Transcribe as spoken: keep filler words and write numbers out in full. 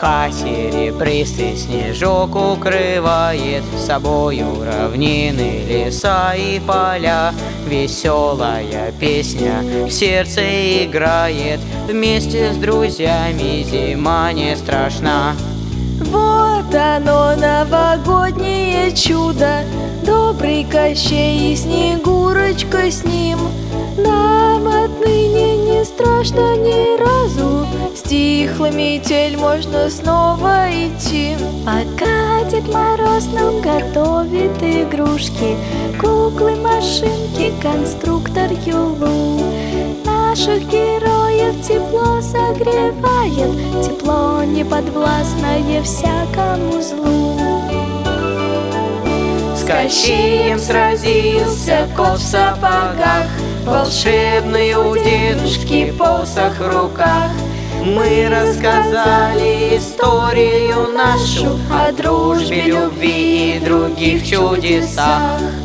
А серебристый снежок укрывает собою равнины, леса и поля. Веселая песня в сердце играет, вместе с друзьями зима не страшна. Вот оно, новогоднее чудо, добрый Кощей и Снегурочка с ним. Нам отныне не страшно ни разу, стихла метель, можно снова идти. Пока Дед Мороз нам готовит игрушки, куклы, машинки, конструктор, юлу, наших героев тепло согревает, тепло неподвластное всякому злу. С Кощеем сразился кот в сапогах, волшебный у дедушки посох в руках. Мы рассказали историю нашу о дружбе, любви и других чудесах.